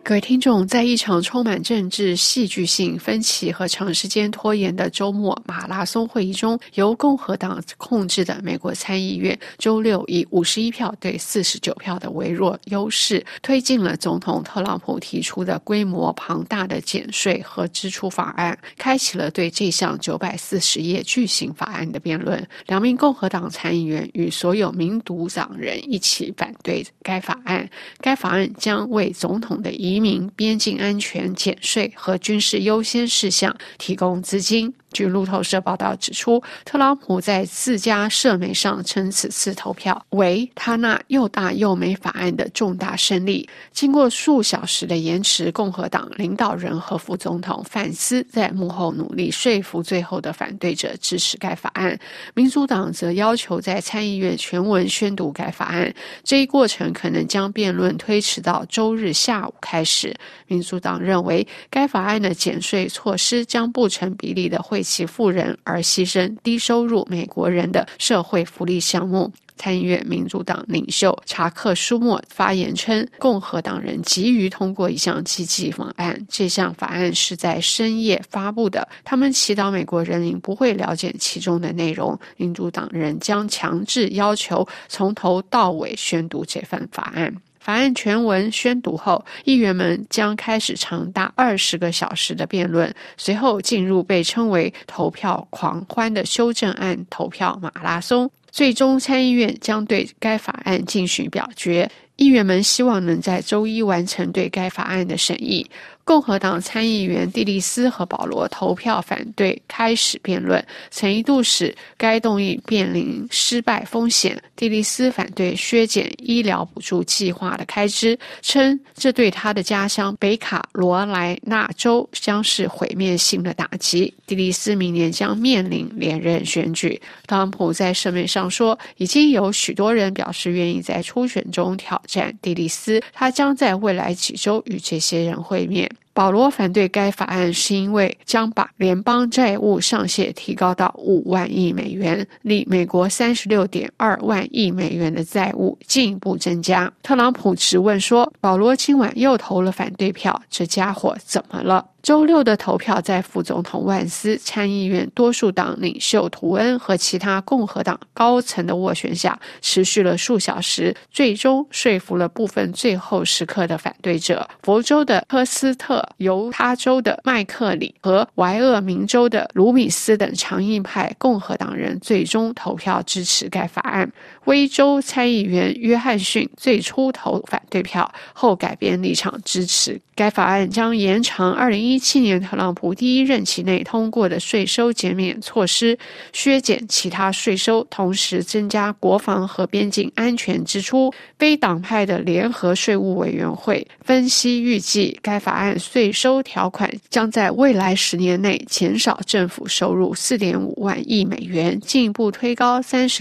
各位听众，在一场充满政治戏剧性分歧和长时间拖延的周末马拉松会议中，由共和党控制的美国参议院周六以51票对49票的微弱优势，推进了总统特朗普提出的规模庞大的减税和支出法案，开启了对这项940页巨型法案的辩论。两名共和党参议员与所有民主党人一起反对该法案。该法案将为总统的移民、边境安全、减税和军事优先事项提供资金。据路透社报道指出，特朗普在自家社媒上称此次投票为他那又大又美法案的重大胜利。经过数小时的延迟，共和党领导人和副总统范斯在幕后努力说服最后的反对者支持该法案。民主党则要求在参议院全文宣读该法案，这一过程可能将辩论推迟到周日下午开始。民主党认为该法案的减税措施将不成比例地惠及富人，而牺牲低收入美国人的社会福利项目。参议院民主党领袖查克·舒默发言称，共和党人急于通过一项积极法案，这项法案是在深夜发布的，他们祈祷美国人民不会了解其中的内容。民主党人将强制要求从头到尾宣读这份法案。法案全文宣读后，议员们将开始长达20个小时的辩论，随后进入被称为投票狂欢的修正案投票马拉松。最终参议院将对该法案进行表决，议员们希望能在周一完成对该法案的审议。共和党参议员蒂利斯和保罗投票反对开始辩论，曾一度使该动议面临失败风险。蒂利斯反对削减医疗补助计划的开支，称这对他的家乡北卡罗来纳州将是毁灭性的打击。蒂利斯明年将面临连任选举。特朗普在声明上说，已经有许多人表示愿意在初选中挑战蒂利斯，他将在未来几周与这些人会面。保罗反对该法案是因为将把联邦债务上限提高到5万亿美元，令美国36.2万亿美元的债务进一步增加。特朗普质问说，保罗今晚又投了反对票，这家伙怎么了？周六的投票在副总统万斯、参议院多数党领袖图恩和其他共和党高层的斡旋下持续了数小时，最终说服了部分最后时刻的反对者。佛州的科斯特、犹他州的麦克里和怀俄明州的卢米斯等强硬派共和党人最终投票支持该法案。威州参议员约翰逊最初投反对票，后改变立场支持该法案，将延长2017年特朗普第一任期内通过的税收减免措施，削减其他税收，同时增加国防和边境安全支出。非党派的联合税务委员会分析预计，该法案税收条款将在未来10年内减少政府收入4.5万亿美元，进一步推高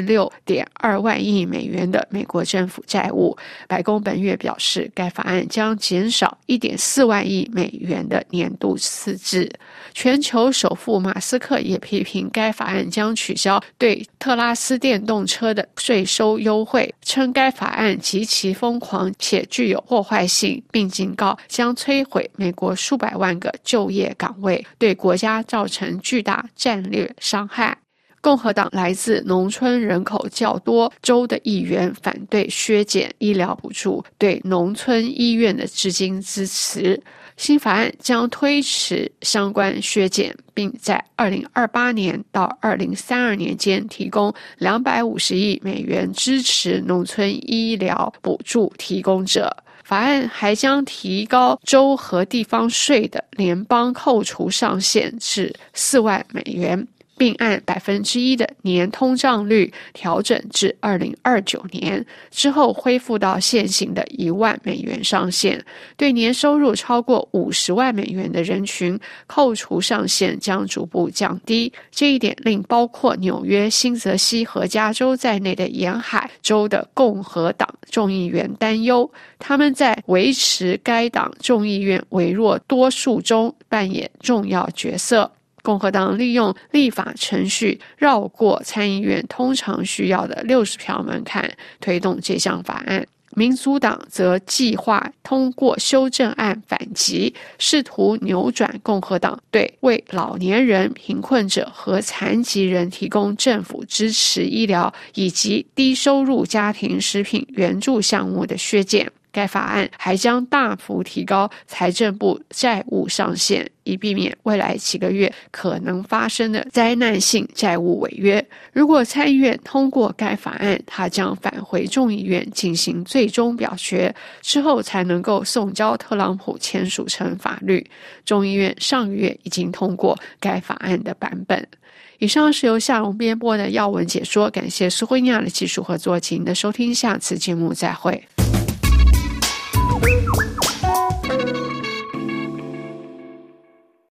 36.2万亿美元的美国政府债务。白宫本月表示，该法案将减少1.4万亿美元的年度赤字。全球首富马斯克也批评该法案将取消对特拉斯电动车的税收优惠，称该法案极其疯狂且具有破坏性，并警告将摧毁美国数百万个就业岗位，对国家造成巨大战略伤害。共和党来自农村人口较多州的议员反对削减医疗补助对农村医院的资金支持。新法案将推迟相关削减，并在2028年到2032年间提供250亿美元支持农村医疗补助提供者。法案还将提高州和地方税的联邦扣除上限至4万美元，并按1%的年通胀率调整至2029年，之后恢复到现行的1万美元上限。对年收入超过50万美元的人群，扣除上限将逐步降低。这一点令包括纽约、新泽西和加州在内的沿海州的共和党众议员担忧，他们在维持该党众议院微弱多数中扮演重要角色。共和党利用立法程序绕过参议院通常需要的60票门槛，推动这项法案。 民主党则计划通过修正案反击，试图扭转共和党对为老年人、贫困者和残疾人提供政府支持医疗以及低收入家庭食品援助项目的削减。该法案还将大幅提高财政部债务上限，以避免未来几个月可能发生的灾难性债务违约。如果参议院通过该法案，它将返回众议院进行最终表决，之后才能够送交特朗普签署成法律。众议院上个月已经通过该法案的版本。以上是由夏蓉编播的要闻解说，感谢苏慧亚的技术合作，请您的收听，下次节目再会。